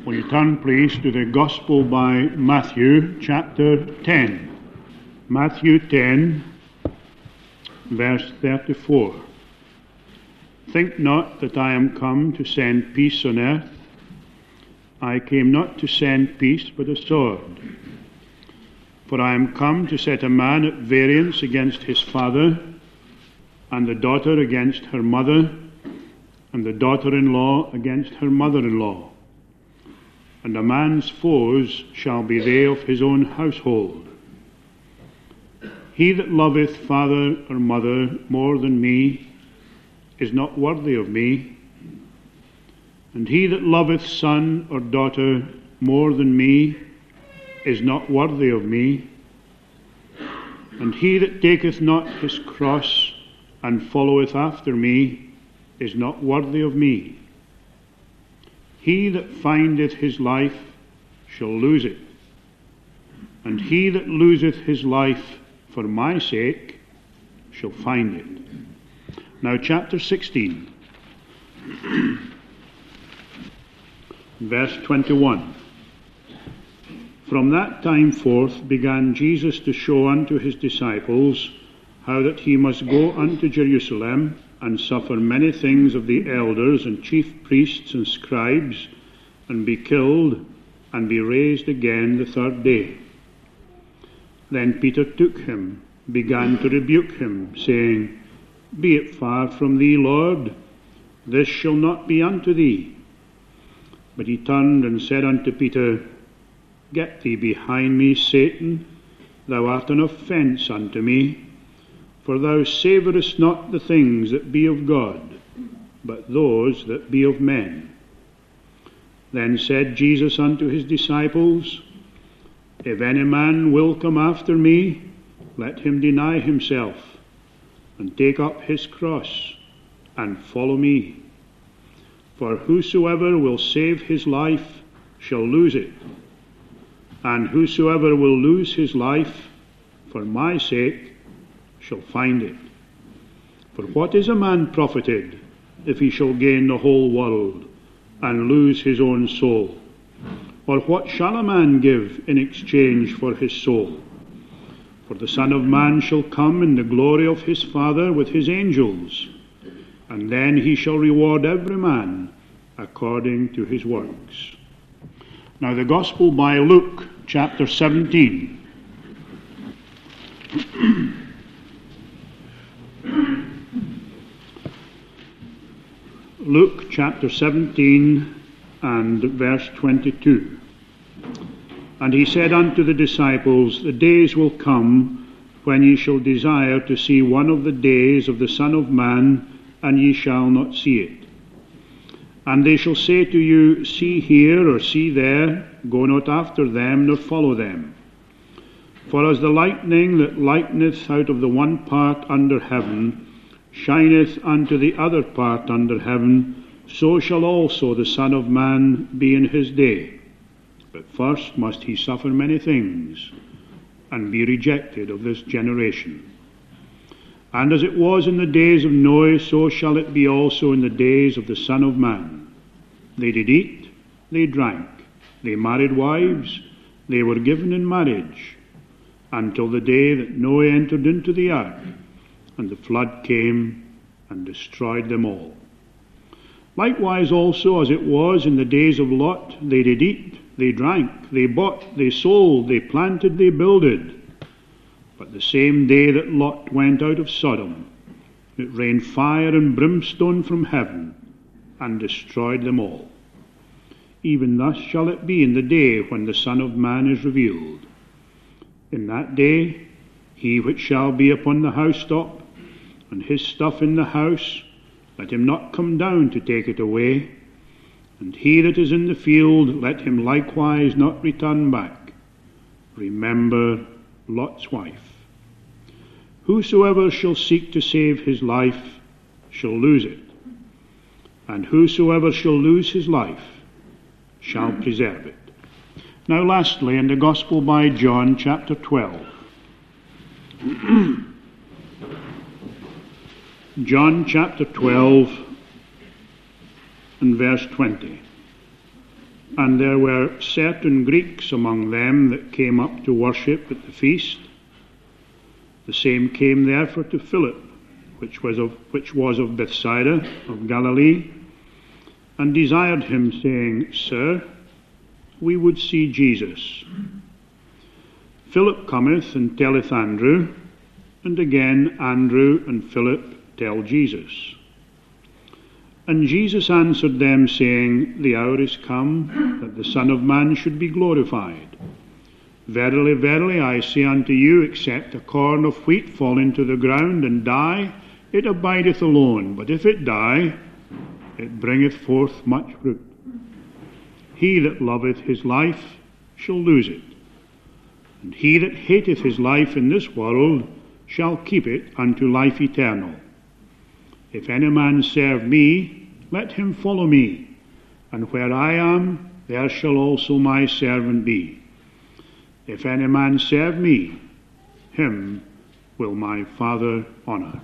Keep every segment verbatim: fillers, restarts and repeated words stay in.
Will you turn, please, to the Gospel by Matthew, chapter ten. Matthew ten, verse thirty-four. Think not that I am come to send peace on earth. I came not to send peace, but a sword. For I am come to set a man at variance against his father, and the daughter against her mother, and the daughter-in-law against her mother-in-law. And a man's foes shall be they of his own household. He that loveth father or mother more than me is not worthy of me. And he that loveth son or daughter more than me is not worthy of me. And he that taketh not his cross and followeth after me is not worthy of me. He that findeth his life shall lose it, and he that loseth his life for my sake shall find it. Now, chapter sixteen, verse twenty-one. From that time forth began Jesus to show unto his disciples how that he must go unto Jerusalem, and suffer many things of the elders and chief priests and scribes, and be killed, and be raised again the third day. Then Peter took him, began to rebuke him, saying, Be it far from thee, Lord, this shall not be unto thee. But he turned and said unto Peter, Get thee behind me, Satan, thou art an offence unto me, for thou savourest not the things that be of God, but those that be of men. Then said Jesus unto his disciples, If any man will come after me, let him deny himself, and take up his cross, and follow me. For whosoever will save his life shall lose it, and whosoever will lose his life for my sake shall find it. For what is a man profited if he shall gain the whole world and lose his own soul? Or what shall a man give in exchange for his soul? For the Son of Man shall come in the glory of his Father with his angels, and then he shall reward every man according to his works. Now, the Gospel by Luke, chapter seventeen. Luke chapter seventeen and verse twenty-two. And he said unto the disciples, The days will come when ye shall desire to see one of the days of the Son of Man, and ye shall not see it. And they shall say to you, See here, or see there, go not after them, nor follow them. For as the lightning that lighteneth out of the one part under heaven shineth unto the other part under heaven, so shall also the Son of Man be in his day. But first must he suffer many things, and be rejected of this generation. And as it was in the days of Noah, so shall it be also in the days of the Son of Man. They did eat, they drank, they married wives, they were given in marriage, until the day that Noah entered into the ark, and the flood came and destroyed them all. Likewise also as it was in the days of Lot, they did eat, they drank, they bought, they sold, they planted, they builded. But the same day that Lot went out of Sodom, it rained fire and brimstone from heaven, and destroyed them all. Even thus shall it be in the day when the Son of Man is revealed. In that day, he which shall be upon the housetop, and his stuff in the house, let him not come down to take it away. And he that is in the field, let him likewise not return back. Remember Lot's wife. Whosoever shall seek to save his life shall lose it, and whosoever shall lose his life shall preserve it. Now lastly, in the Gospel by John, chapter twelve. John chapter twelve and verse twenty. And there were certain Greeks among them that came up to worship at the feast. The same came therefore to Philip, which was of, which was of Bethsaida of Galilee, and desired him, saying, Sir, we would see Jesus. Philip cometh and telleth Andrew, and again Andrew and Philip tell Jesus. And Jesus answered them, saying, The hour is come, that the Son of Man should be glorified. Verily, verily, I say unto you, except a corn of wheat fall into the ground and die, it abideth alone. But if it die, it bringeth forth much fruit. He that loveth his life shall lose it, and he that hateth his life in this world shall keep it unto life eternal. If any man serve me, let him follow me, and where I am, there shall also my servant be. If any man serve me, him will my Father honour.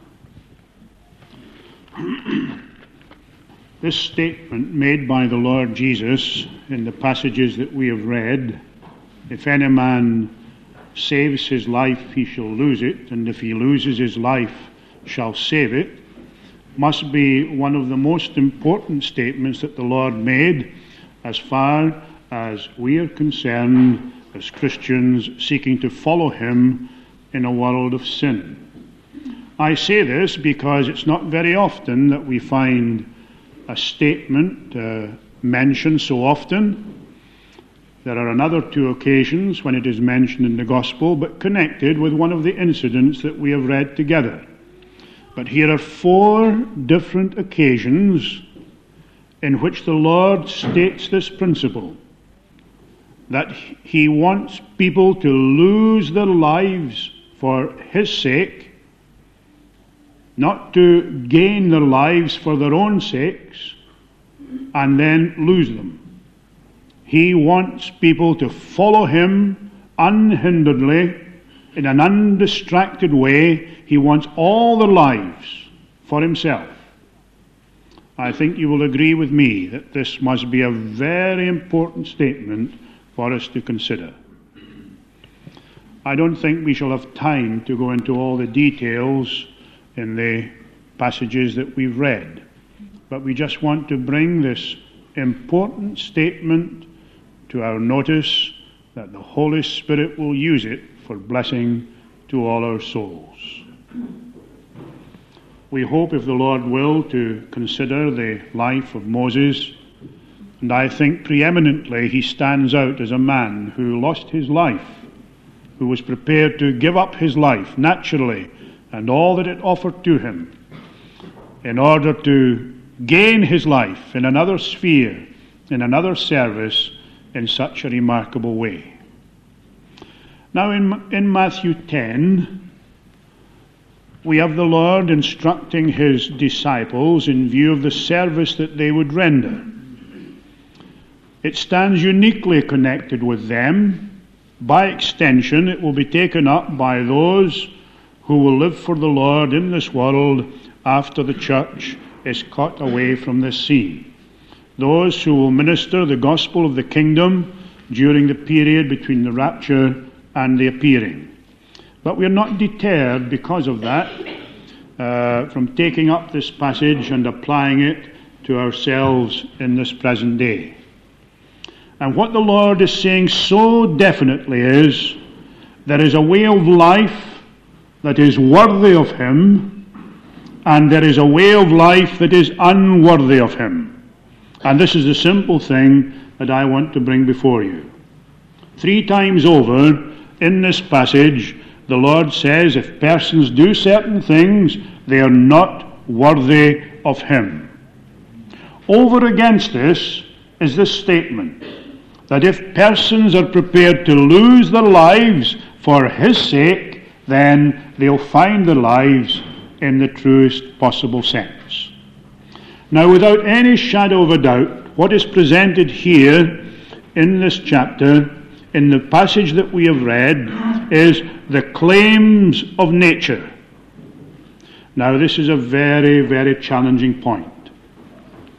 This statement made by the Lord Jesus in the passages that we have read, if any man saves his life, he shall lose it, and if he loses his life, shall save it, must be one of the most important statements that the Lord made as far as we are concerned as Christians seeking to follow him in a world of sin. I say this because it's not very often that we find a statement uh, mentioned so often. There are another two occasions when it is mentioned in the Gospel, but connected with one of the incidents that we have read together. But here are four different occasions in which the Lord states this principle, that he wants people to lose their lives for his sake, not to gain their lives for their own sakes and then lose them. He wants people to follow him unhinderedly, in an undistracted way. He wants all their lives for himself. I think you will agree with me that this must be a very important statement for us to consider. I don't think we shall have time to go into all the details in the passages that we've read, but we just want to bring this important statement to our notice, that the Holy Spirit will use it for blessing to all our souls. We hope, if the Lord will, to consider the life of Moses, and I think preeminently he stands out as a man who lost his life, who was prepared to give up his life naturally and all that it offered to him in order to gain his life in another sphere, in another service, in such a remarkable way. Now in, in Matthew ten, we have the Lord instructing his disciples in view of the service that they would render. It stands uniquely connected with them. By extension, it will be taken up by those who will live for the Lord in this world after the church is caught away from this scene. Those who will minister the gospel of the kingdom during the period between the rapture and the appearing. But we are not deterred because of that uh, from taking up this passage and applying it to ourselves in this present day. And what the Lord is saying so definitely is, there is a way of life that is worthy of him, and there is a way of life that is unworthy of him. And this is the simple thing that I want to bring before you. Three times over in this passage, the Lord says if persons do certain things, they are not worthy of him. Over against this is this statement, that if persons are prepared to lose their lives for his sake, then they'll find their lives in the truest possible sense. Now, without any shadow of a doubt, what is presented here in this chapter, in the passage that we have read, is the claims of nature. Now, this is a very, very challenging point.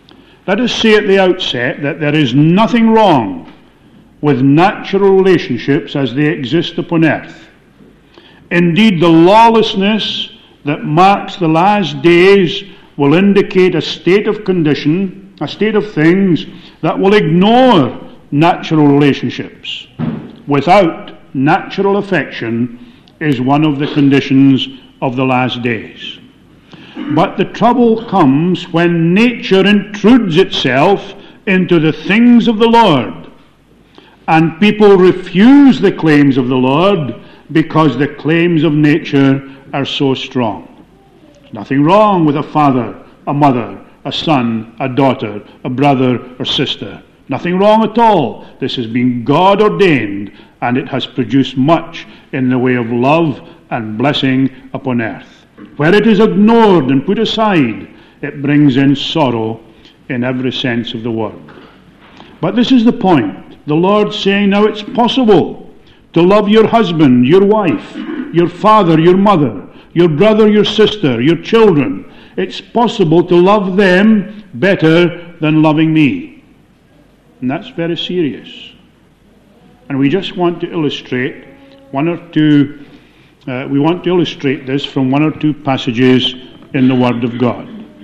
Let us say at the outset that there is nothing wrong with natural relationships as they exist upon earth. Indeed, the lawlessness that marks the last days will indicate a state of condition, a state of things that will ignore natural relationships. Without natural affection is one of the conditions of the last days. But the trouble comes when nature intrudes itself into the things of the Lord, and people refuse the claims of the Lord because the claims of nature are so strong. There's nothing wrong with a father, a mother, a son, a daughter, a brother or sister. Nothing wrong at all. This has been God ordained, and it has produced much in the way of love and blessing upon earth. Where it is ignored and put aside, it brings in sorrow in every sense of the word. But this is the point. The Lord saying, now it's possible to love your husband, your wife, your father, your mother, your brother, your sister, your children. It's possible to love them better than loving me. And that's very serious. And we just want to illustrate one or two, uh, we want to illustrate this from one or two passages in the Word of God.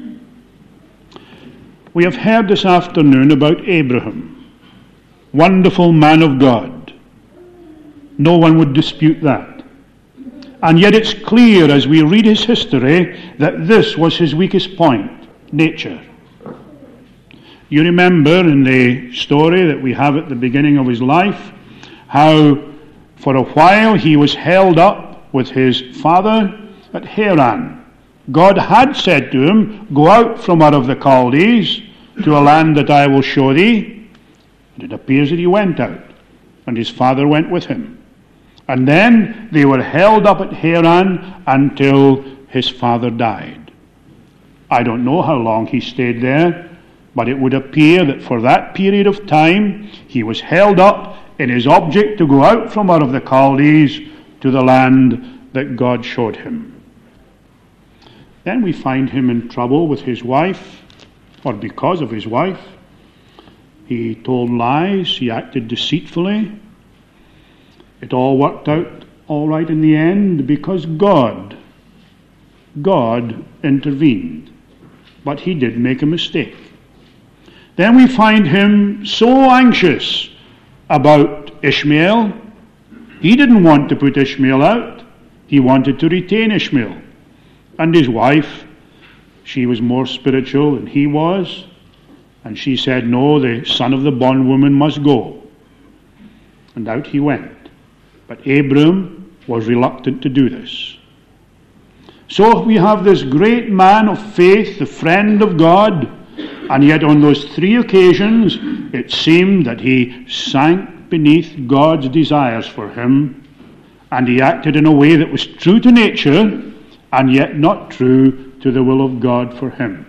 We have heard this afternoon about Abraham, wonderful man of God. No one would dispute that. And yet it's clear as we read his history that this was his weakest point, nature. You remember in the story that we have at the beginning of his life, how for a while he was held up with his father at Haran. God had said to him, go out from out of the Chaldees to a land that I will show thee. And it appears that he went out, and his father went with him. And then they were held up at Haran until his father died. I don't know how long he stayed there, but it would appear that for that period of time he was held up in his object to go out from out of the Chaldees to the land that God showed him. Then we find him in trouble with his wife, or because of his wife. He told lies, he acted deceitfully. It all worked out all right in the end because God, God intervened. But he did make a mistake. Then we find him so anxious about Ishmael. He didn't want to put Ishmael out. He wanted to retain Ishmael. And his wife, she was more spiritual than he was. And she said, no, the son of the bondwoman must go. And out he went. But Abram was reluctant to do this. So we have this great man of faith, the friend of God, and yet on those three occasions it seemed that he sank beneath God's desires for him, and he acted in a way that was true to nature and yet not true to the will of God for him.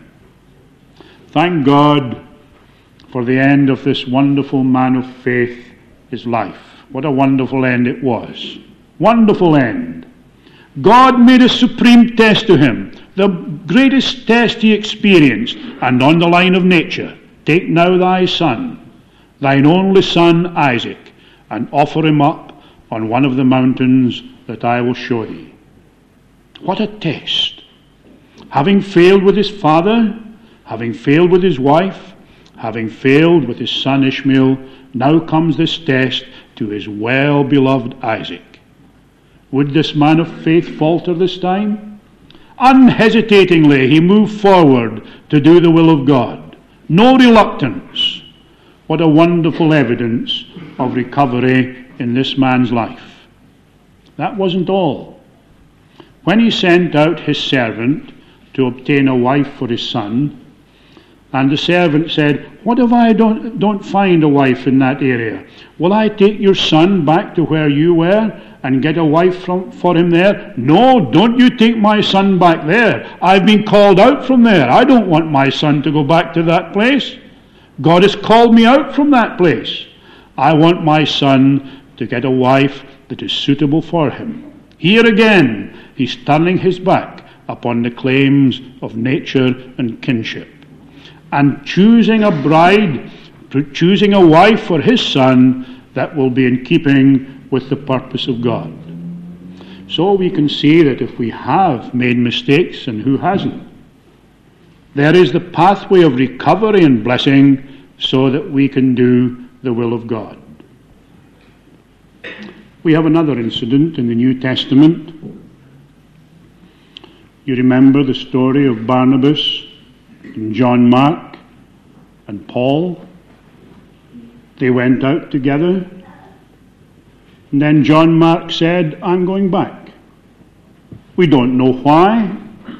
Thank God for the end of this wonderful man of faith, his life. What a wonderful end it was. Wonderful end. God made a supreme test to him, the greatest test he experienced, and on the line of nature. Take now thy son, thine only son Isaac, and offer him up on one of the mountains that I will show thee. What a test. Having failed with his father, having failed with his wife, having failed with his son Ishmael, now comes this test to his well-beloved Isaac. Would this man of faith falter this time? Unhesitatingly, he moved forward to do the will of God. No reluctance. What a wonderful evidence of recovery in this man's life. That wasn't all. When he sent out his servant to obtain a wife for his son, and the servant said, what if I don't, don't find a wife in that area? Will I take your son back to where you were and get a wife from, for him there? No, don't you take my son back there. I've been called out from there. I don't want my son to go back to that place. God has called me out from that place. I want my son to get a wife that is suitable for him. Here again, he's turning his back upon the claims of nature and kinship. and choosing a bride, choosing a wife for his son that will be in keeping with the purpose of God. So we can see that if we have made mistakes, and who hasn't, there is the pathway of recovery and blessing so that we can do the will of God. We have another incident in the New Testament. You remember the story of Barnabas and John Mark and Paul. They went out together. And then John Mark said, I'm going back. We don't know why.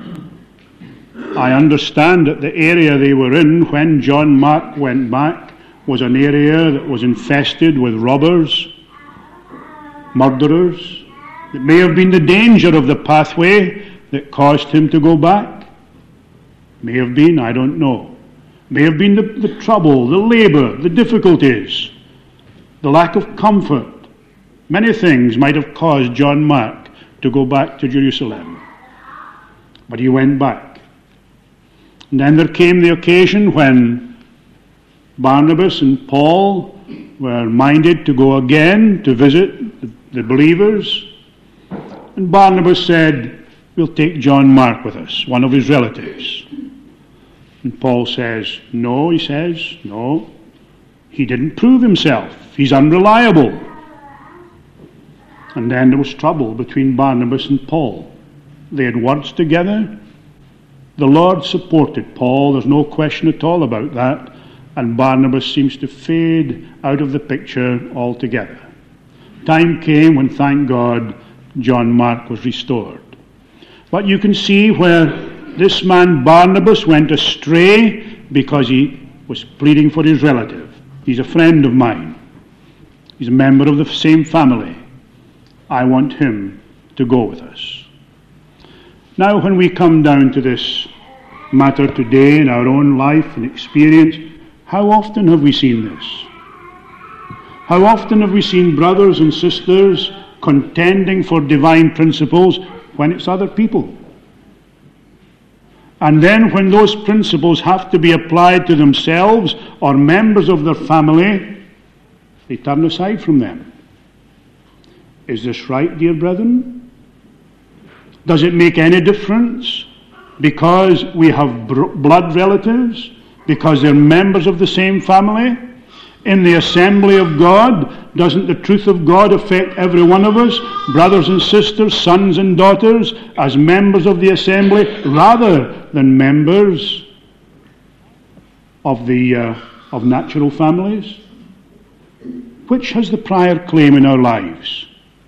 I understand that the area they were in when John Mark went back was an area that was infested with robbers, murderers. It may have been the danger of the pathway that caused him to go back. May have been, I don't know. May have been the, the trouble, the labor, the difficulties, the lack of comfort. Many things might have caused John Mark to go back to Jerusalem. But he went back. And then there came the occasion when Barnabas and Paul were minded to go again to visit the, the believers. And Barnabas said, we'll take John Mark with us, one of his relatives. And Paul says, no, he says, no. He didn't prove himself. He's unreliable. And then there was trouble between Barnabas and Paul. They had words together. The Lord supported Paul, there's no question at all about that, and Barnabas seems to fade out of the picture altogether. Time came when, thank God, John Mark was restored. But you can see where this man Barnabas went astray because he was pleading for his relative. He's a friend of mine. He's a member of the same family. I want him to go with us. Now, when we come down to this matter today in our own life and experience, how often have we seen this? How often have we seen brothers and sisters contending for divine principles when it's other people? And then when those principles have to be applied to themselves or members of their family, they turn aside from them. Is this right, dear brethren? Does it make any difference because we have br- blood relatives, because they're members of the same family? In the assembly of God, doesn't the truth of God affect every one of us, brothers and sisters, sons and daughters, as members of the assembly, rather than members of the uh, of natural families? Which has the prior claim in our lives?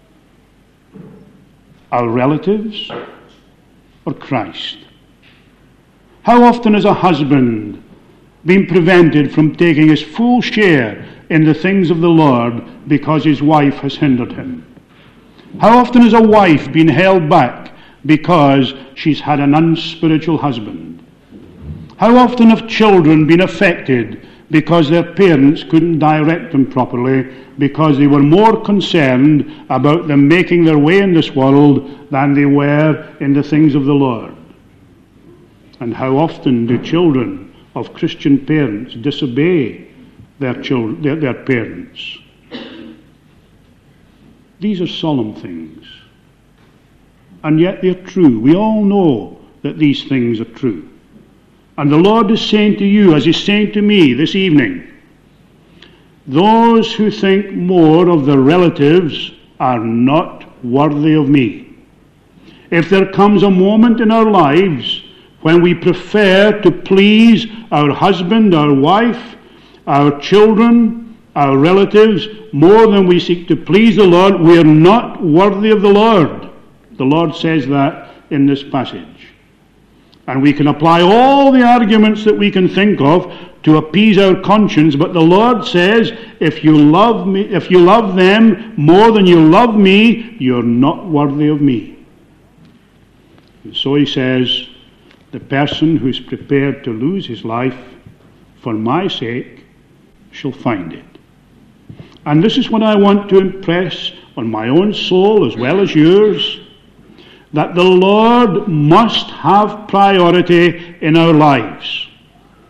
Our relatives or Christ? How often has a husband been prevented from taking his full share in the things of the Lord because his wife has hindered him? How often has a wife been held back because she's had an unspiritual husband? How often have children been affected because their parents couldn't direct them properly, because they were more concerned about them making their way in this world than they were in the things of the Lord? And how often do children of Christian parents disobey their children, their, their parents? These are solemn things, and yet they're true. We all know that these things are true. And the Lord is saying to you, as He's saying to me this evening, those who think more of their relatives are not worthy of me. If there comes a moment in our lives when we prefer to please our husband, our wife, our children, our relatives, more than we seek to please the Lord, we are not worthy of the Lord. The Lord says that in this passage. And we can apply all the arguments that we can think of to appease our conscience, but the Lord says, if you love me, if you love them more than you love me, you're not worthy of me. And so He says, the person who's prepared to lose his life for my sake shall find it. And this is what I want to impress on my own soul as well as yours, that the Lord must have priority in our lives.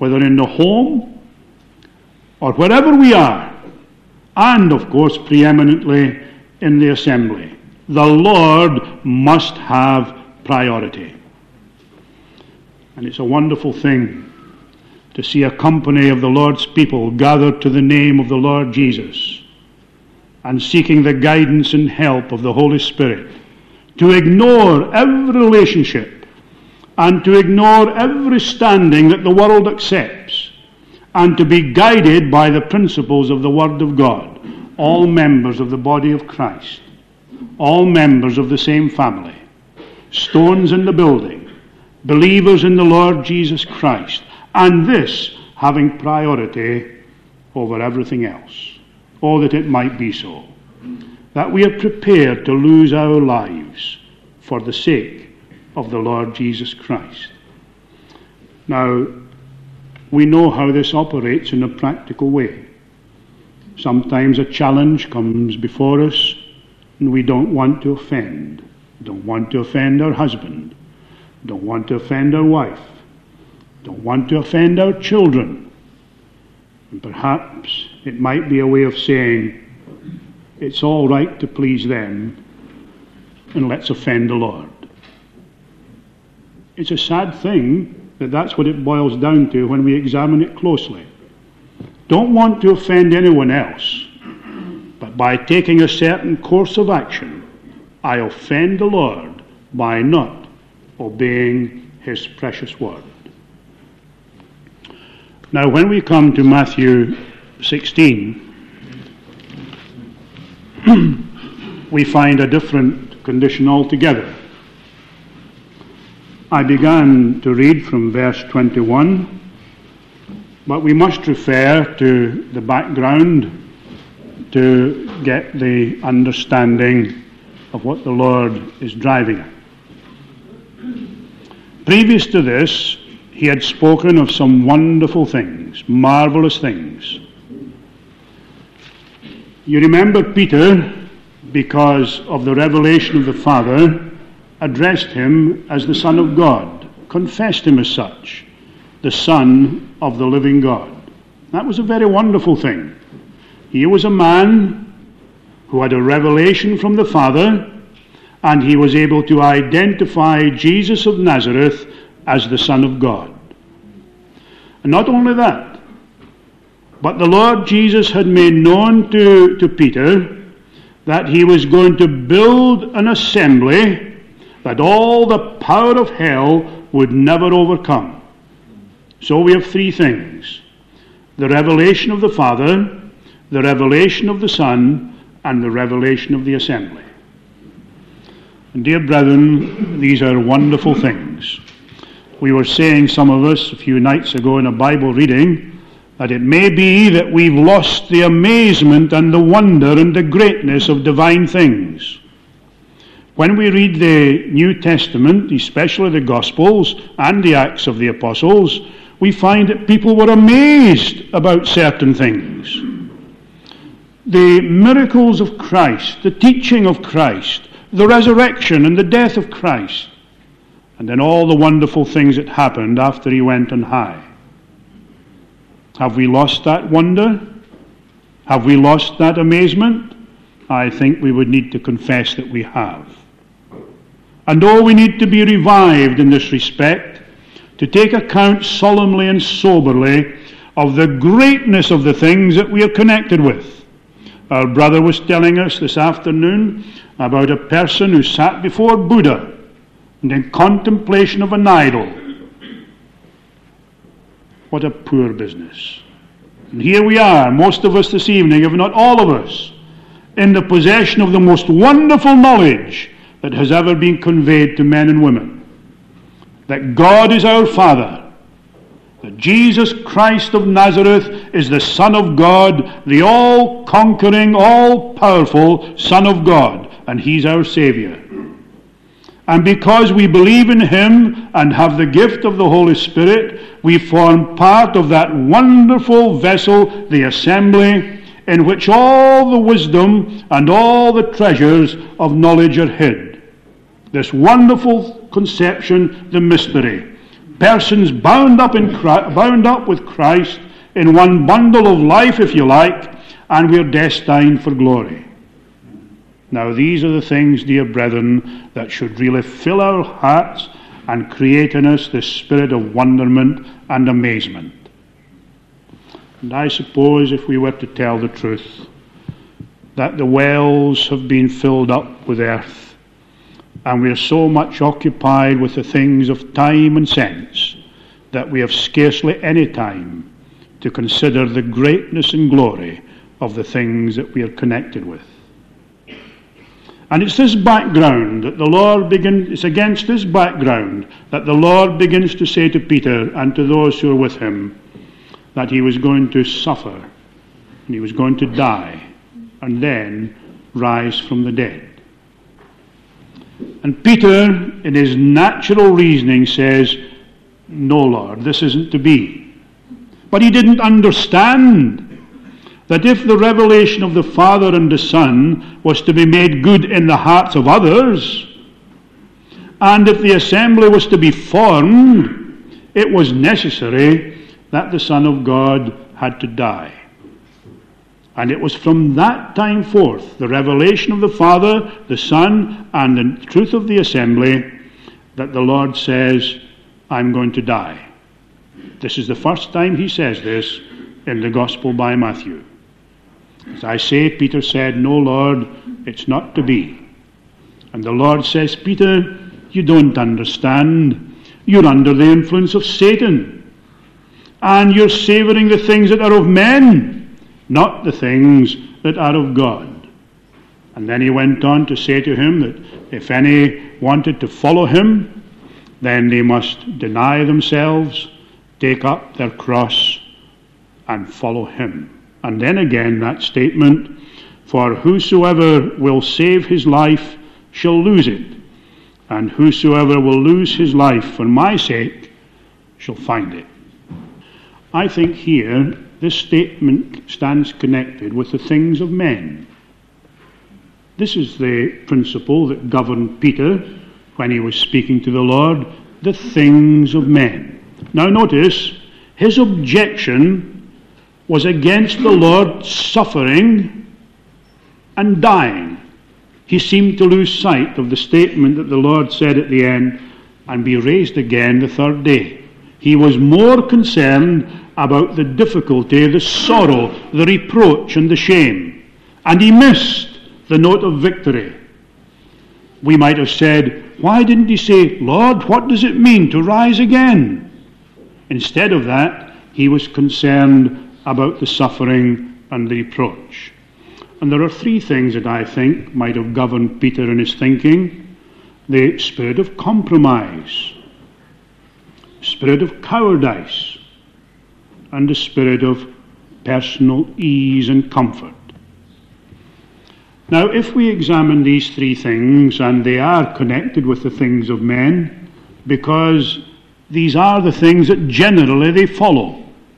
whether in the home or wherever we are, and of course preeminently in the assembly. The Lord must have priority. And it's a wonderful thing to see a company of the Lord's people gathered to the name of the Lord Jesus and seeking the guidance and help of the Holy Spirit, to ignore every relationship and to ignore every standing that the world accepts, and to be guided by the principles of the Word of God, all members of the body of Christ, all members of the same family, stones in the building, believers in the Lord Jesus Christ, and this having priority over everything else. Oh, that it might be so, that we are prepared to lose our lives for the sake of the Lord Jesus Christ. Now, we know how this operates in a practical way. Sometimes a challenge comes before us and we don't want to offend. We don't want to offend our husband. We don't want to offend our wife. We don't want to offend our children. And perhaps it might be a way of saying, it's all right to please them, and let's offend the Lord. It's a sad thing that that's what it boils down to when we examine it closely. Don't want to offend anyone else, but by taking a certain course of action, I offend the Lord by not obeying His precious word. Now, when we come to Matthew sixteen, we find a different condition altogether. I began to read from verse twenty-one, but we must refer to the background to get the understanding of what the Lord is driving at. Previous to this, He had spoken of some wonderful things, marvelous things. You remember Peter, because of the revelation of the Father, addressed him as the Son of God, confessed him as such, the Son of the living God. That was a very wonderful thing. He was a man who had a revelation from the Father, and he was able to identify Jesus of Nazareth as the Son of God. And not only that, but the Lord Jesus had made known to, to Peter that he was going to build an assembly that all the power of hell would never overcome. So we have three things: the revelation of the Father, the revelation of the Son, and the revelation of the assembly. And dear brethren, these are wonderful things. We were saying, some of us, a few nights ago in a Bible reading, that it may be that we've lost the amazement and the wonder and the greatness of divine things. When we read the New Testament, especially the Gospels and the Acts of the Apostles, we find that people were amazed about certain things. The miracles of Christ, the teaching of Christ, the resurrection and the death of Christ, and then all the wonderful things that happened after He went on high. Have we lost that wonder? Have we lost that amazement? I think we would need to confess that we have. And oh, we need to be revived in this respect, to take account solemnly and soberly of the greatness of the things that we are connected with. Our brother was telling us this afternoon about a person who sat before Buddha and in contemplation of an idol. What a poor business. And here we are, most of us this evening, if not all of us, in the possession of the most wonderful knowledge that has ever been conveyed to men and women. That God is our Father, that Jesus Christ of Nazareth is the Son of God, the all-conquering, all-powerful Son of God, and He's our Savior. And because we believe in Him and have the gift of the Holy Spirit, we form part of that wonderful vessel, the assembly, in which all the wisdom and all the treasures of knowledge are hid. This wonderful conception, the mystery. persons bound up in Christ, bound up with Christ in one bundle of life, if you like, and we're destined for glory. Now these are the things, dear brethren, that should really fill our hearts and create in us this spirit of wonderment and amazement. And I suppose if we were to tell the truth, that the wells have been filled up with earth, and we are so much occupied with the things of time and sense that we have scarcely any time to consider the greatness and glory of the things that we are connected with. And it's this background that the Lord begins, it's against this background that the Lord begins to say to Peter and to those who are with him that he was going to suffer and he was going to die and then rise from the dead. And Peter, in his natural reasoning, says, "No, Lord, this isn't to be." But he didn't understand that if the revelation of the Father and the Son was to be made good in the hearts of others, and if the assembly was to be formed, it was necessary that the Son of God had to die. And it was from that time forth, the revelation of the Father, the Son, and the truth of the assembly, that the Lord says, "I'm going to die." This is the first time he says this in the Gospel by Matthew. As I say, Peter said, "No, Lord, it's not to be." And the Lord says, "Peter, you don't understand. You're under the influence of Satan. And you're savouring the things that are of men, not the things that are of God." And then he went on to say to him that if any wanted to follow him, then they must deny themselves, take up their cross, and follow him. And then again that statement, "For whosoever will save his life shall lose it, and whosoever will lose his life for my sake shall find it." I think here this statement stands connected with the things of men. This is the principle that governed Peter when he was speaking to the Lord, the things of men. Now notice, his objection was against the Lord suffering and dying. He seemed to lose sight of the statement that the Lord said at the end, "and be raised again the third day." He was more concerned about the difficulty, the sorrow, the reproach, and the shame. And he missed the note of victory. We might have said, "Why didn't he say, 'Lord, what does it mean to rise again?'" Instead of that, he was concerned about the suffering and the reproach. And there are three things that I think might have governed Peter in his thinking: the spirit of compromise, spirit of cowardice, and the spirit of personal ease and comfort. Now, if we examine these three things, and they are connected with the things of men, because these are the things that generally they follow.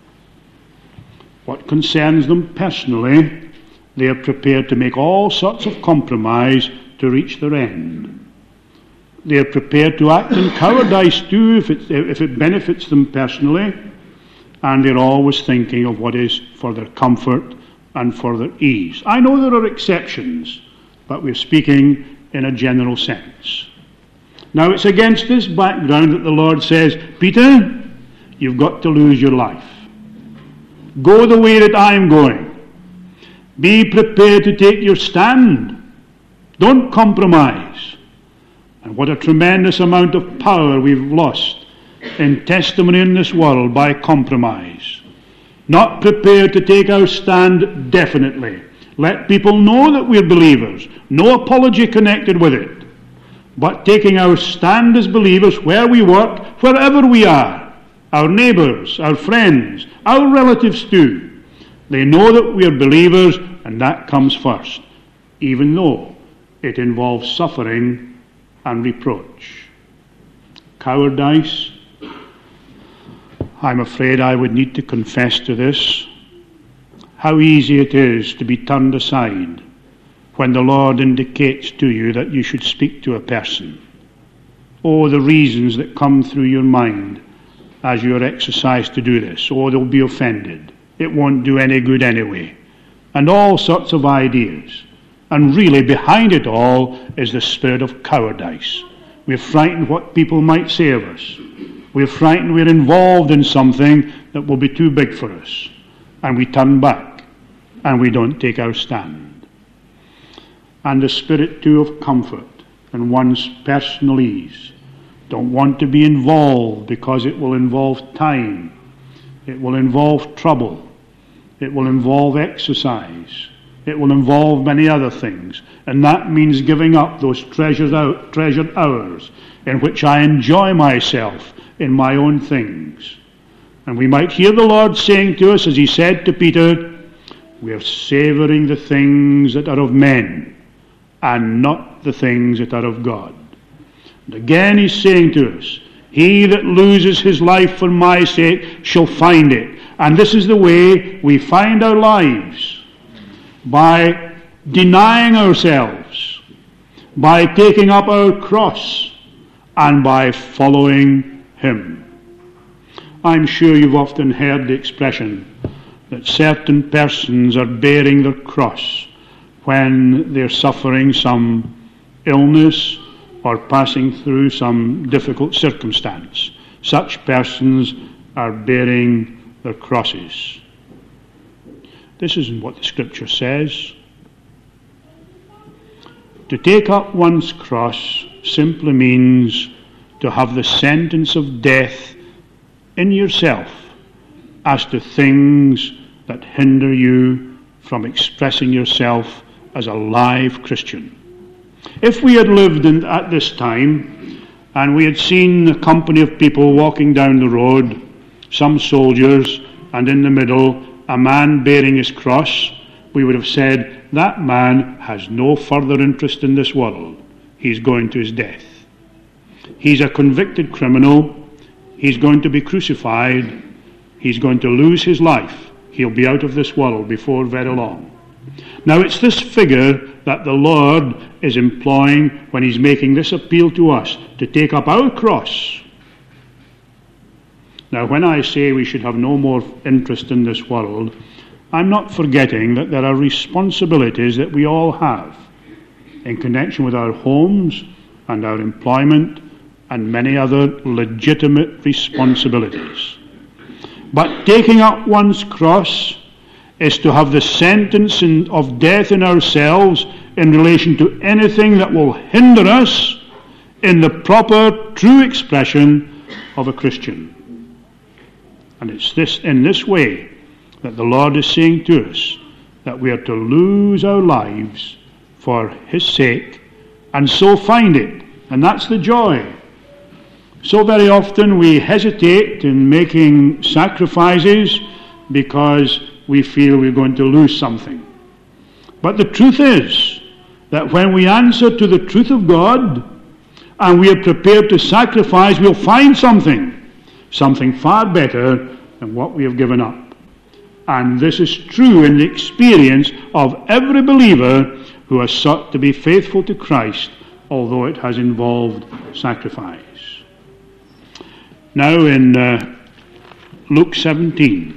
What concerns them personally, they are prepared to make all sorts of compromise to reach their end. They are prepared to act in cowardice too if it, if it benefits them personally, and they're always thinking of what is for their comfort and for their ease. I know there are exceptions, but we're speaking in a general sense. Now it's against this background that the Lord says, "Peter, you've got to lose your life. Go the way that I'm going. Be prepared to take your stand. Don't compromise." And what a tremendous amount of power we've lost in testimony in this world by compromise. Not prepared to take our stand definitely. Let people know that we're believers. No apology connected with it. But taking our stand as believers where we work, wherever we are. Our neighbours, our friends, our relatives too. They know that we are believers, and that comes first, even though it involves suffering and reproach. Cowardice. I'm afraid I would need to confess to this. How easy it is to be turned aside when the Lord indicates to you that you should speak to a person. Oh, the reasons that come through your mind as you're exercised to do this. Oh, they'll be offended. It won't do any good anyway. And all sorts of ideas. And really behind it all is the spirit of cowardice. We're frightened what people might say of us. We're frightened we're involved in something that will be too big for us. And we turn back and we don't take our stand. And the spirit too of comfort and one's personal ease. Don't want to be involved because it will involve time. It will involve trouble. It will involve exercise. It will involve many other things. And that means giving up those treasured, out, treasured hours in which I enjoy myself in my own things. And we might hear the Lord saying to us, as he said to Peter, we are savouring the things that are of men and not the things that are of God. And again he's saying to us, he that loses his life for my sake shall find it. And this is the way we find our lives. By denying ourselves, by taking up our cross, and by following him. I'm sure you've often heard the expression that certain persons are bearing their cross when they're suffering some illness or passing through some difficult circumstance. Such persons are bearing their crosses. This isn't what the Scripture says. To take up one's cross simply means to have the sentence of death in yourself as to things that hinder you from expressing yourself as a live Christian. If we had lived in, at this time, and we had seen a company of people walking down the road, some soldiers, and in the middle a man bearing his cross, we would have said, that man has no further interest in this world. He's going to his death. He's a convicted criminal. He's going to be crucified. He's going to lose his life. He'll be out of this world before very long. Now it's this figure that the Lord is employing when he's making this appeal to us, to take up our cross. Now when I say we should have no more interest in this world, I'm not forgetting that there are responsibilities that we all have in connection with our homes and our employment and many other legitimate responsibilities. But taking up one's cross is to have the sentence in, of death in ourselves in relation to anything that will hinder us in the proper, true expression of a Christian. And it's this in this way that the Lord is saying to us that we are to lose our lives for his sake and so find it. And that's the joy. So very often we hesitate in making sacrifices because we feel we're going to lose something. But the truth is that when we answer to the truth of God and we are prepared to sacrifice, we'll find something, something far better than what we have given up. And this is true in the experience of every believer who has sought to be faithful to Christ, although it has involved sacrifice. Now in uh, Luke seventeen,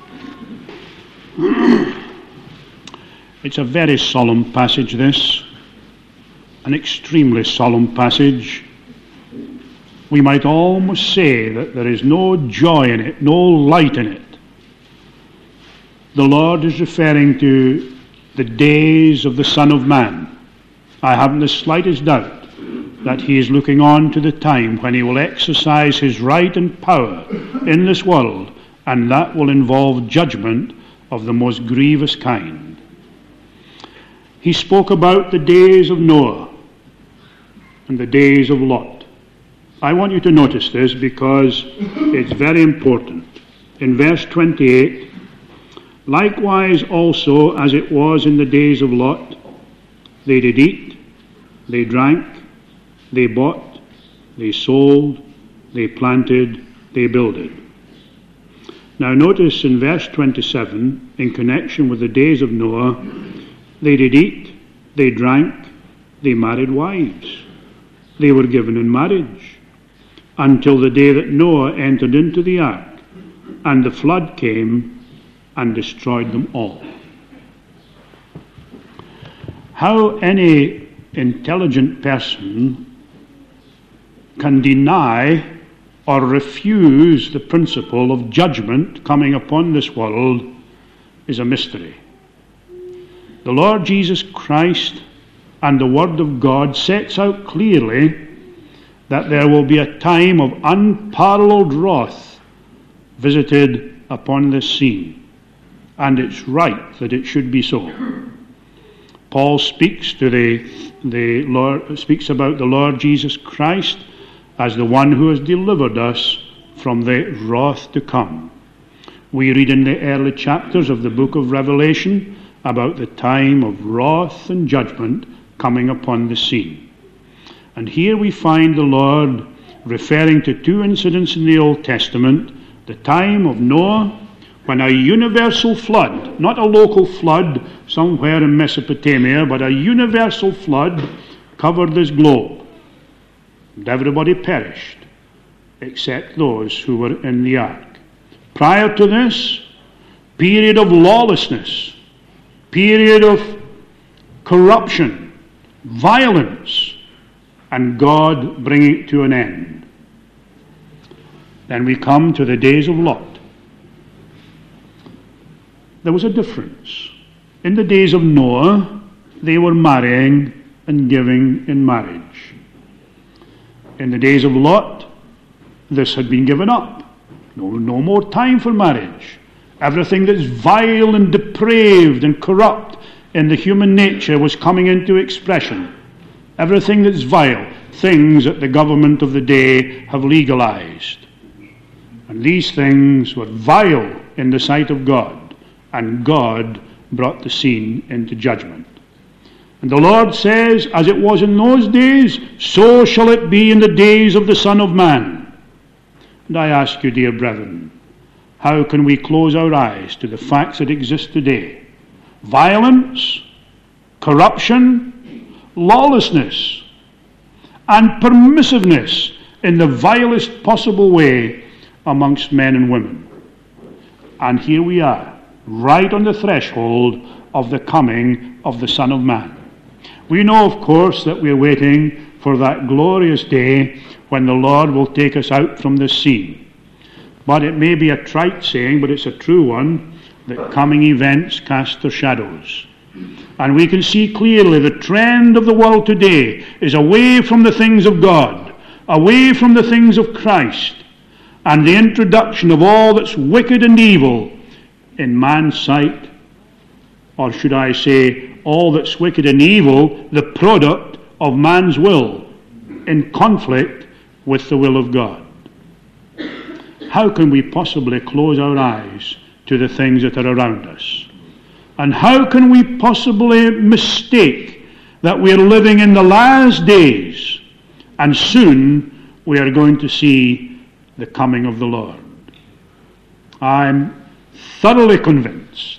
it's a very solemn passage, this, an extremely solemn passage. We might almost say that there is no joy in it, no light in it. The Lord is referring to the days of the Son of Man. I haven't the slightest doubt that he is looking on to the time when he will exercise his right and power in this world, and that will involve judgment of the most grievous kind. He spoke about the days of Noah and the days of Lot. I want you to notice this because it's very important. In verse twenty-eight, likewise also as it was in the days of Lot, they did eat, they drank, they bought, they sold, they planted, they builded. Now notice in verse twenty-seven, in connection with the days of Noah, they did eat, they drank, they married wives. They were given in marriage. until the day that Noah entered into the ark, and the flood came and destroyed them all. How any intelligent person can deny or refuse the principle of judgment coming upon this world is a mystery. The Lord Jesus Christ and the Word of God sets out clearly that there will be a time of unparalleled wrath visited upon this scene, and it's right that it should be so. Paul speaks to the, the Lord, speaks about the Lord Jesus Christ as the one who has delivered us from the wrath to come. We read in the early chapters of the book of Revelation about the time of wrath and judgment coming upon the scene. And here we find the Lord referring to two incidents in the Old Testament: the time of Noah, when a universal flood, not a local flood somewhere in Mesopotamia, but a universal flood covered this globe. And everybody perished, except those who were in the ark. Prior to this, period of lawlessness, period of corruption, violence, and God bringing it to an end. Then we come to the days of Lot. There was a difference. In the days of Noah, they were marrying and giving in marriage. In the days of Lot, this had been given up. No, no more time for marriage. Everything that's vile and depraved and corrupt in the human nature was coming into expression. Everything that's vile, things that the government of the day have legalized. And these things were vile in the sight of God, and God brought the scene into judgment. And the Lord says, as it was in those days, so shall it be in the days of the Son of Man. And I ask you, dear brethren, how can we close our eyes to the facts that exist today? Violence, corruption, lawlessness, and permissiveness in the vilest possible way amongst men and women. And here we are, right on the threshold of the coming of the Son of Man. We know, of course, that we're waiting for that glorious day when the Lord will take us out from this scene. But it may be a trite saying, but it's a true one, that coming events cast their shadows. And we can see clearly the trend of the world today is away from the things of God, away from the things of Christ, and the introduction of all that's wicked and evil in man's sight, or should I say, all that's wicked and evil, the product of man's will, in conflict with the will of God. How can we possibly close our eyes to the things that are around us? And how can we possibly mistake that we are living in the last days and soon we are going to see the coming of the Lord? I'm thoroughly convinced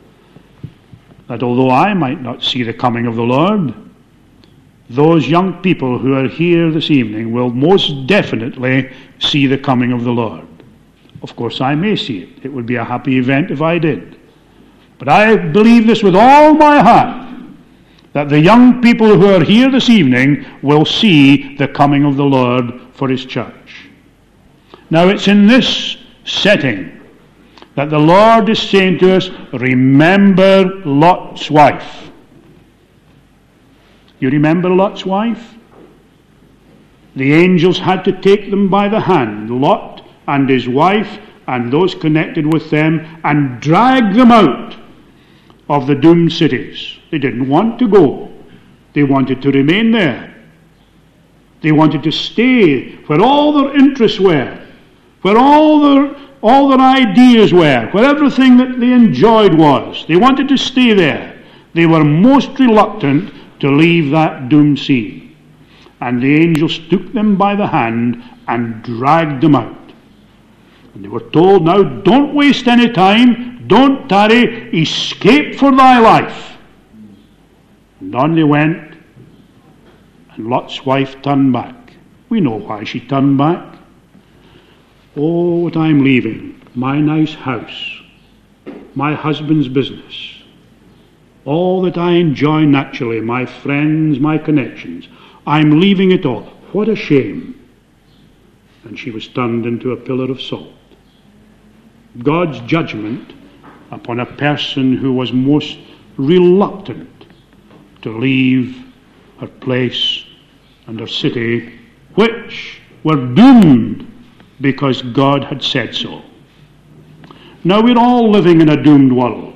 that although I might not see the coming of the Lord, those young people who are here this evening will most definitely see the coming of the Lord. Of course, I may see it. It would be a happy event if I did. But I believe this with all my heart, that the young people who are here this evening will see the coming of the Lord for His church. Now, it's in this setting that the Lord is saying to us, remember Lot's wife. You remember Lot's wife? The angels had to take them by the hand, Lot and his wife and those connected with them, and drag them out of the doomed cities. They didn't want to go. They wanted to remain there. They wanted to stay where all their interests were, where all their all their ideas were, where everything that they enjoyed was. They wanted to stay there. They were most reluctant to leave that doomed scene. And the angels took them by the hand and dragged them out. And they were told, now don't waste any time, don't tarry, escape for thy life. And on they went, and Lot's wife turned back. We know why she turned back. Oh, what I'm leaving, my nice house, my husband's business, all that I enjoy naturally, my friends, my connections, I'm leaving it all. What a shame. And she was turned into a pillar of salt. God's judgment upon a person who was most reluctant to leave her place and her city, which were doomed because God had said so. Now we're all living in a doomed world.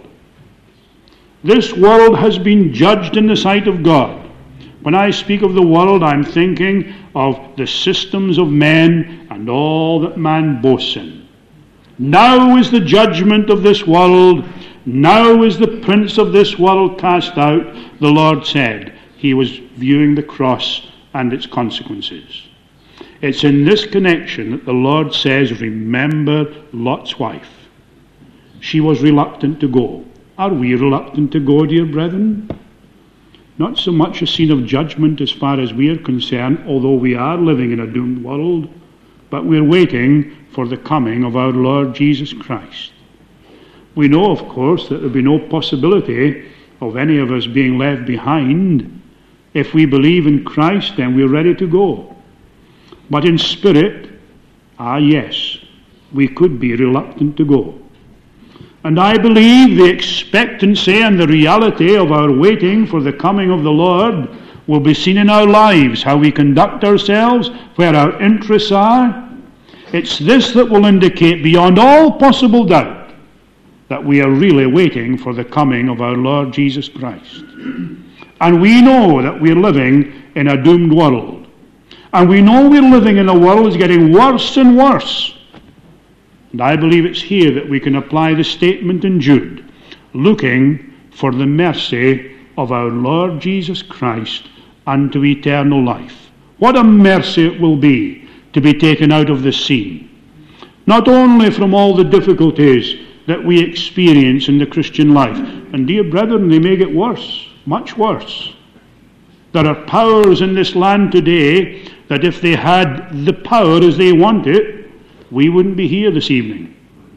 This world has been judged in the sight of God. When I speak of the world, I'm thinking of the systems of men and all that man boasts in. Now is the judgment of this world. Now is the prince of this world cast out, the Lord said. He was viewing the cross and its consequences. It's in this connection that the Lord says, remember Lot's wife. She was reluctant to go. Are we reluctant to go, dear brethren? Not so much a scene of judgment as far as we are concerned, although we are living in a doomed world, but we're waiting for the coming of our Lord Jesus Christ. We know, of course, that there will be no possibility of any of us being left behind. If we believe in Christ, then we're ready to go. But in spirit, ah yes, we could be reluctant to go. And I believe the expectancy and the reality of our waiting for the coming of the Lord will be seen in our lives, how we conduct ourselves, where our interests are. It's this that will indicate beyond all possible doubt that we are really waiting for the coming of our Lord Jesus Christ. And we know that we're living in a doomed world. And we know we're living in a world that's getting worse and worse. And I believe it's here that we can apply the statement in Jude, looking for the mercy of our Lord Jesus Christ unto eternal life. What a mercy it will be to be taken out of the sea, not only from all the difficulties that we experience in the Christian life, and dear brethren, they may get worse, much worse. There are powers in this land today that if they had the power as they want it, we wouldn't be here this evening.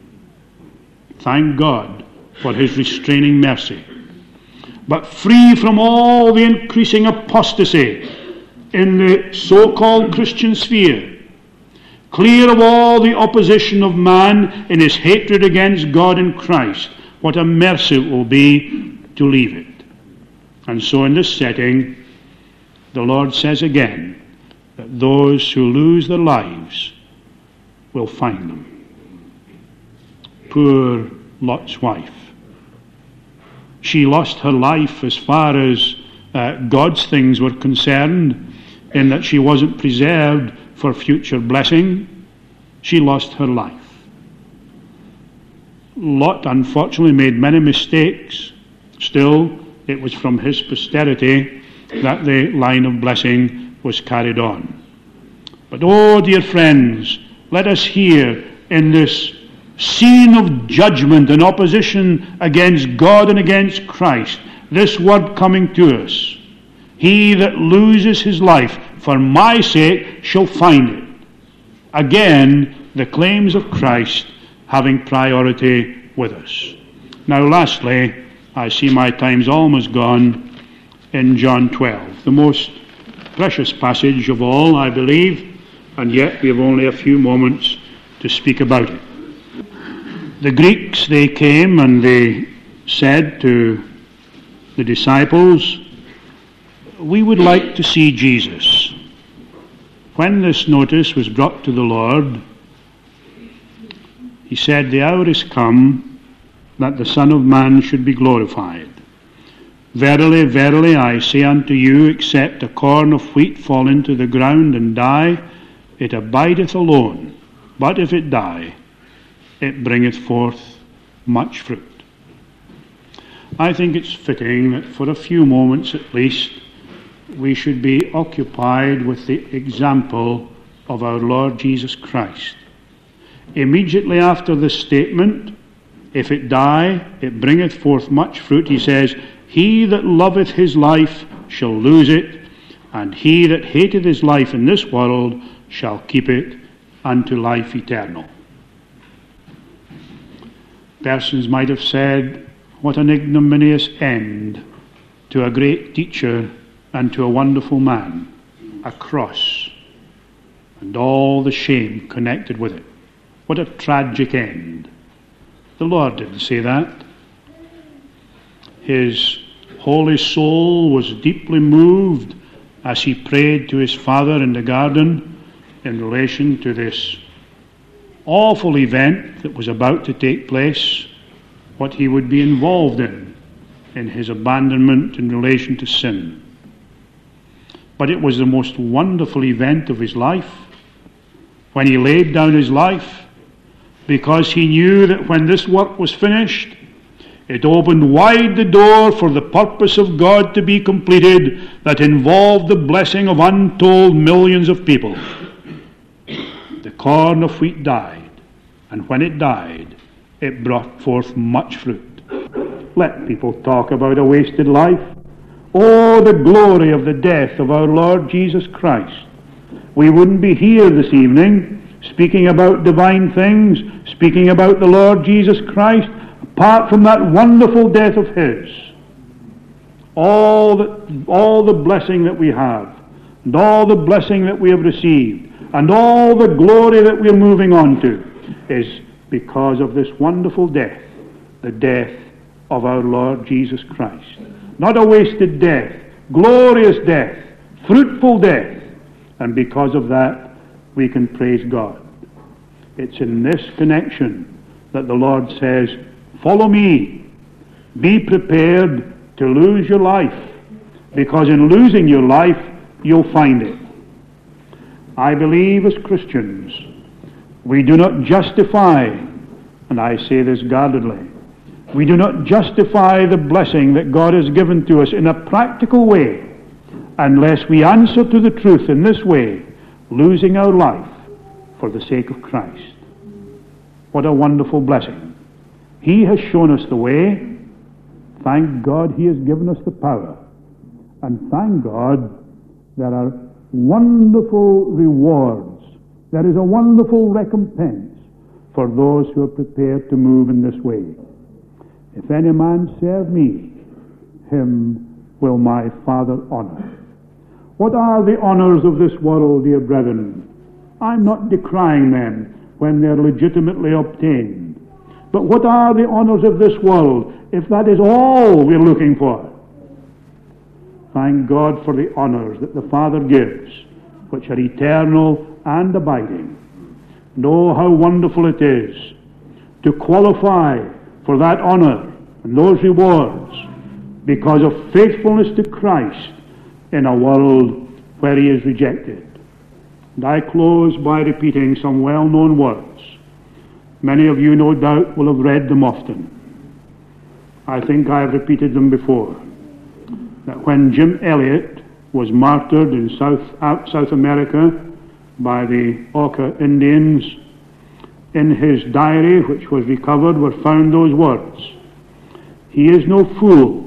Thank God for his restraining mercy. But free from all the increasing apostasy in the so-called Christian sphere, clear of all the opposition of man in his hatred against God and Christ, what a mercy it will be to leave it. And so in this setting, the Lord says again that those who lose their lives will find them. Poor Lot's wife. She lost her life as far as uh, God's things were concerned, in that she wasn't preserved for future blessing. She lost her life. Lot unfortunately made many mistakes. Still, it was from his posterity that the line of blessing was carried on. But oh, dear friends, let us hear in this scene of judgment and opposition against God and against Christ, this word coming to us. He that loses his life for my sake shall find it. Again, the claims of Christ having priority with us. Now lastly, I see my time's almost gone, in John twelve, the most precious passage of all, I believe, and yet we have only a few moments to speak about it. The Greeks, they came and they said to the disciples, we would like to see Jesus. When this notice was brought to the Lord, he said, the hour is come that the Son of Man should be glorified. Verily, verily, I say unto you, except a corn of wheat fall into the ground and die, it abideth alone. But if it die, it bringeth forth much fruit. I think it's fitting that for a few moments at least, we should be occupied with the example of our Lord Jesus Christ. Immediately after this statement, if it die, it bringeth forth much fruit, he says, he that loveth his life shall lose it, and he that hateth his life in this world shall keep it unto life eternal. Persons might have said, what an ignominious end to a great teacher and to a wonderful man, a cross, and all the shame connected with it. What a tragic end. The Lord didn't say that. His holy soul was deeply moved as he prayed to his Father in the garden in relation to this awful event that was about to take place, what he would be involved in, in his abandonment in relation to sin. But it was the most wonderful event of his life when he laid down his life, because he knew that when this work was finished, it opened wide the door for the purpose of God to be completed that involved the blessing of untold millions of people. The corn of wheat died, and when it died, it brought forth much fruit. Let people talk about a wasted life. Oh, the glory of the death of our Lord Jesus Christ. We wouldn't be here this evening speaking about divine things, speaking about the Lord Jesus Christ, apart from that wonderful death of his. All the, all the blessing that we have, and all the blessing that we have received, and all the glory that we're moving on to, is because of this wonderful death, the death of our Lord Jesus Christ. Not a wasted death, glorious death, fruitful death, and because of that we can praise God. It's in this connection that the Lord says, follow me, be prepared to lose your life, because in losing your life you'll find it. I believe as Christians we do not justify, and I say this guardedly, we do not justify the blessing that God has given to us in a practical way unless we answer to the truth in this way, losing our life for the sake of Christ. What a wonderful blessing. He has shown us the way. Thank God he has given us the power. And thank God there are wonderful rewards. There is a wonderful recompense for those who are prepared to move in this way. If any man serve me, him will my Father honor. What are the honors of this world, dear brethren? I'm not decrying them when they're legitimately obtained. But what are the honors of this world if that is all we're looking for? Thank God for the honors that the Father gives, which are eternal and abiding. Know how wonderful it is to qualify for that honor and those rewards because of faithfulness to Christ in a world where he is rejected. And I close by repeating some well-known words. Many of you no doubt will have read them often. I think I have repeated them before. That when Jim Elliot was martyred in South, out South America by the Auca Indians, in his diary, which was recovered, were found those words: he is no fool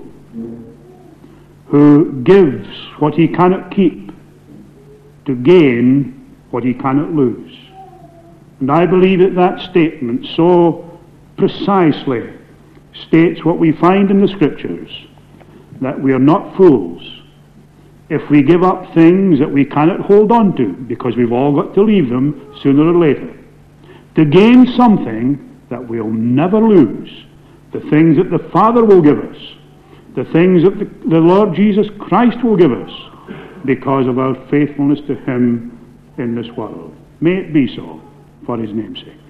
who gives what he cannot keep to gain what he cannot lose. And I believe that that statement so precisely states what we find in the Scriptures, that we are not fools if we give up things that we cannot hold on to, because we've all got to leave them sooner or later, to gain something that we'll never lose, the things that the Father will give us, the things that the, the Lord Jesus Christ will give us, because of our faithfulness to him in this world. May it be so, for his name's sake.